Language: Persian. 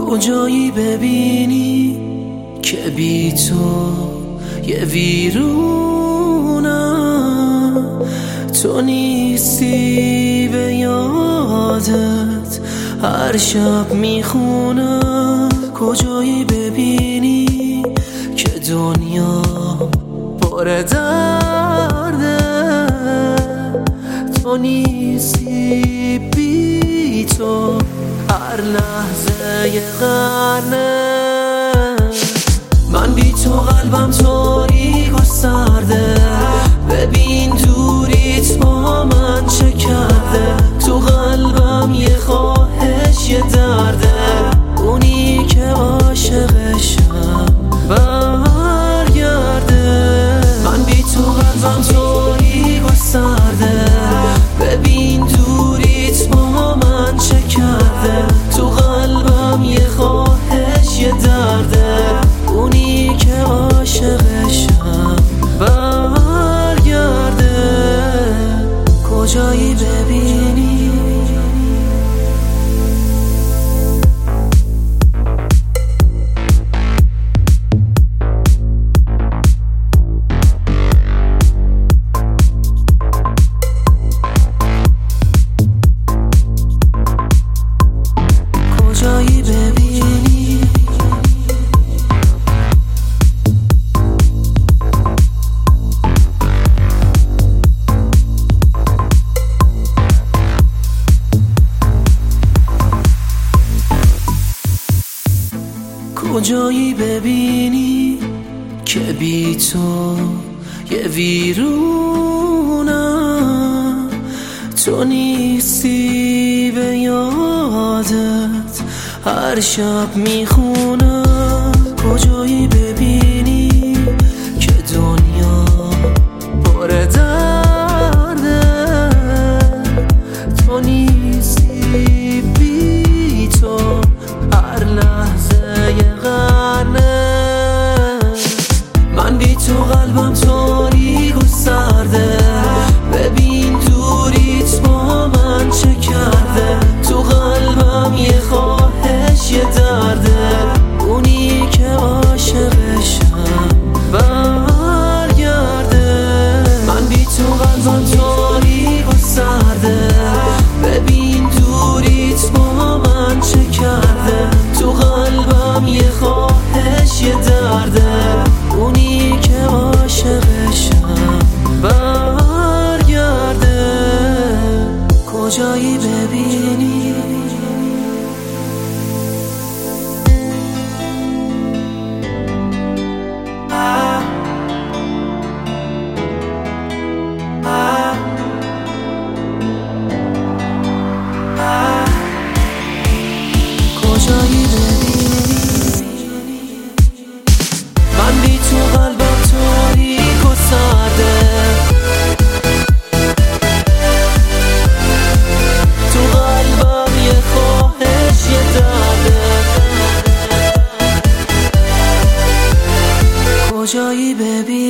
کجایی ببینی که بی تو یه ویرونم، تو نیستی به یادت هر شب میخونم. کجایی ببینی که دنیا پر درده، تو نیستی بی تو هر لحظه یه قرنه. من بی تو قلبم تاریک و سرده، ببین دوریت با من چه کرده. تو قلبم یه خواهش یه درده، اونی که عاشقشم برگرده. من بی تو قلبم تاریک و سرده، ببین دوریت با من چه کرده. تو قلبم یه خواهش یه درده، اونی که عاشقشم برگرده. کجایی ببینی کجایی ببینی کجایی ببینی که بی تو یه ویرونم، تو نیستی به یادت هر شب میخونم. کجایی ببینی که دنیا پر درده، تو نیستی بی تو هر لحظه یه قرنه. من بی تو قلبم تاریک و سرده، ببین دوریت با من چه کرده. تو قلبم یه خواهش یه درده، اونی که عاشقشم برگرده. من بی تو قلبم تاریک و سرده، ببین دوریت با من چه کرده. تو قلبم یه خواهش یه درده، اونی که عاشقشم برگرده. کجایی ببینی کجایی ببینی من بی تو قلبم تاریک و سرده، تو قلبم یه خواهش یه درده. کجایی ببینی